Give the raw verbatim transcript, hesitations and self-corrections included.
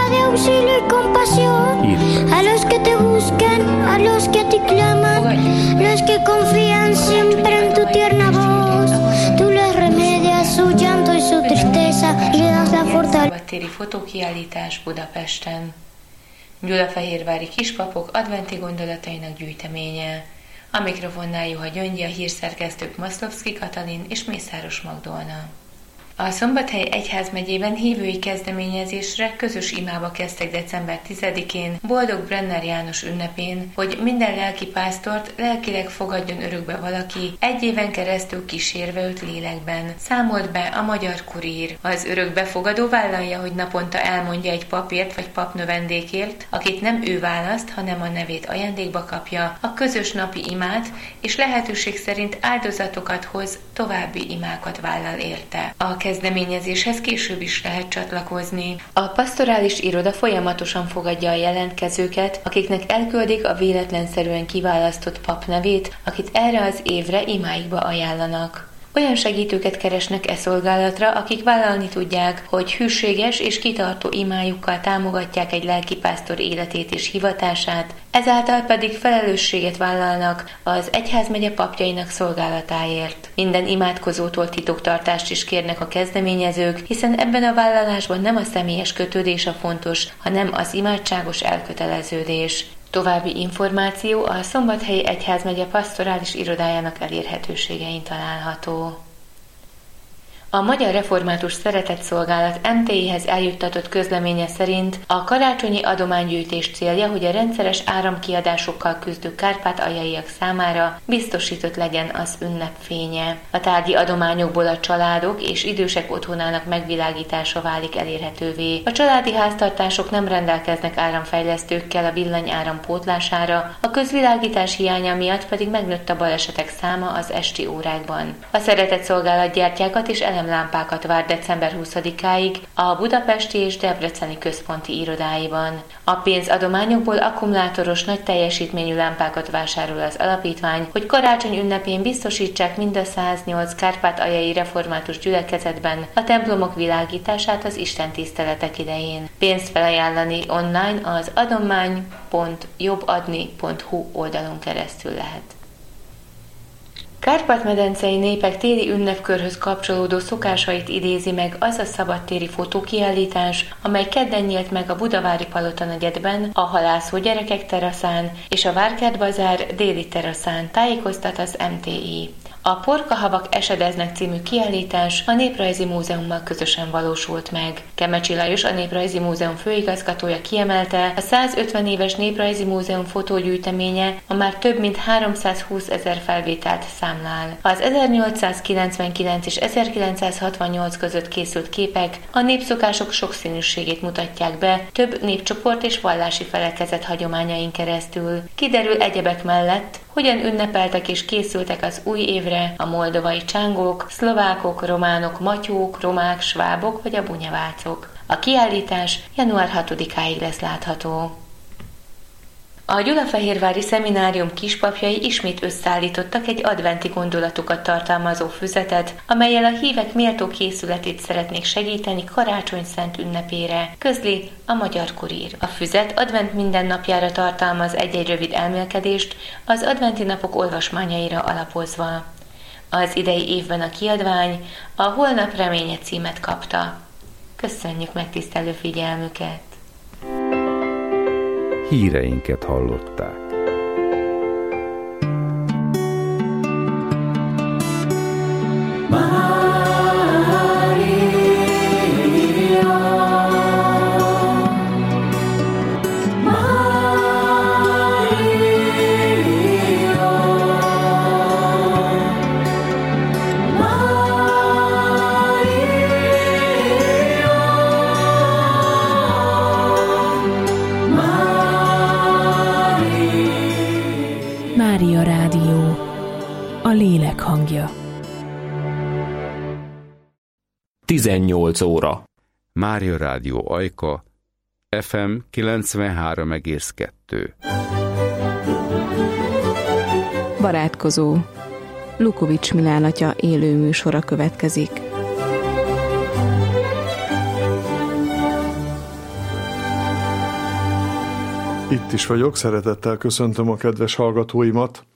de auxilio y compasión. A los que te buscan, a los que a ti claman, los que confían siempre en tu tierna voz. Tú les remedias su llanto y su tristeza y le das la fortaleza. Szabadtéri fotókiállítás Budapesten. Gyulafehérvári kispapok adventi gondolatainak gyűjteménye. A mikrofonnál Juha Gyöngyi, a hírszerkesztők Maszlovszki Katalin és Mészáros Magdolna. A Szombathely egyházmegyében hívői kezdeményezésre közös imába kezdtek december tizedikén, Boldog Brenner János ünnepén, hogy minden lelkipásztort lelkileg fogadjon örökbe valaki, egy éven keresztül kísérve őt lélekben. Számolt be a Magyar Kurír. Az örökbefogadó vállalja, hogy naponta elmondja egy papért vagy papnövendékért, akit nem ő választ, hanem a nevét ajándékba kapja, a közös napi imát, és lehetőség szerint áldozatokat hoz, további imákat vállal érte. A kezdeményezéshez később is lehet csatlakozni. A pastorális iroda folyamatosan fogadja a jelentkezőket, akiknek elküldik a véletlenszerűen kiválasztott pap nevét, akit erre az évre imáikba ajánlanak. Olyan segítőket keresnek e szolgálatra, akik vállalni tudják, hogy hűséges és kitartó imájukkal támogatják egy lelkipásztor életét és hivatását, ezáltal pedig felelősséget vállalnak az egyházmegye papjainak szolgálatáért. Minden imádkozótól titoktartást is kérnek a kezdeményezők, hiszen ebben a vállalásban nem a személyes kötődés a fontos, hanem az imádságos elköteleződés. További információ a Szombathelyi Egyházmegye pastorális irodájának elérhetőségein található. A Magyar Református Szeretetszolgálat em té i-hez eljuttatott közleménye szerint a karácsonyi adománygyűjtés célja, hogy a rendszeres áramkiadásokkal küzdő kárpátaljaiak számára biztosított legyen az ünnep fénye. A tárgyi adományokból a családok és idősek otthonának megvilágítása válik elérhetővé. A családi háztartások nem rendelkeznek áramfejlesztőkkel a villanyáram pótlására, a közvilágítás hiánya miatt pedig megnőtt a balesetek száma az esti órákban. A Szeretetszolgálat gyertyákat és elemlámpákat vár december huszadikáig a budapesti és debreceni központi irodáiban. A pénzadományokból akkumulátoros nagy teljesítményű lámpákat vásárol az alapítvány, hogy karácsony ünnepén biztosítsák mind a száznyolc kárpátaljai református gyülekezetben a templomok világítását az istentiszteletek idején. Pénzt felajánlani online az adomány pont jobbadni pont hu oldalon keresztül lehet. Kárpát-medencei népek téli ünnepkörhöz kapcsolódó szokásait idézi meg az a szabadtéri fotókiállítás, amely kedden nyílt meg a Budavári Palota negyedben, a Halászó Gyerekek teraszán és a Várkert Bazár déli teraszán, tájékoztat az em té i. A Porkahavak esedeznek című kiállítás a Néprajzi Múzeummal közösen valósult meg. Kemecsi Lajos, a Néprajzi Múzeum főigazgatója kiemelte, a százötven éves Néprajzi Múzeum fotógyűjteménye a már több mint háromszázhúsz ezer felvételt számlál. Az ezernyolcszázkilencvenkilenc és ezerkilencszázhatvannyolc között készült képek a népszokások sokszínűségét mutatják be, több népcsoport és vallási felekezet hagyományain keresztül. Kiderül egyebek mellett, hogyan ünnepeltek és készültek az új évre a moldovai csángók, szlovákok, románok, matyók, romák, svábok vagy a bunyavácok. A kiállítás január hatodikáig lesz látható. A Gyulafehérvári Szeminárium kispapjai ismét összeállítottak egy adventi gondolatokat tartalmazó füzetet, amellyel a hívek méltó készületét szeretnék segíteni karácsony szent ünnepére, közli a Magyar Kurír. A füzet advent mindennapjára tartalmaz egy-egy rövid elmélkedést az adventi napok olvasmányaira alapozva. Az idei évben a kiadvány a Holnap reménye címet kapta. Köszönjük megtisztelő figyelmüket! Híreinket hallották. Mária Rádió, a lélek hangja. tizennyolc óra. Mária Rádió Ajka, ef em kilencvenhárom egész kettő. Barátkozó. Lukovics Milán atya élő műsora következik. Itt is vagyok, szeretettel köszöntöm a kedves hallgatóimat.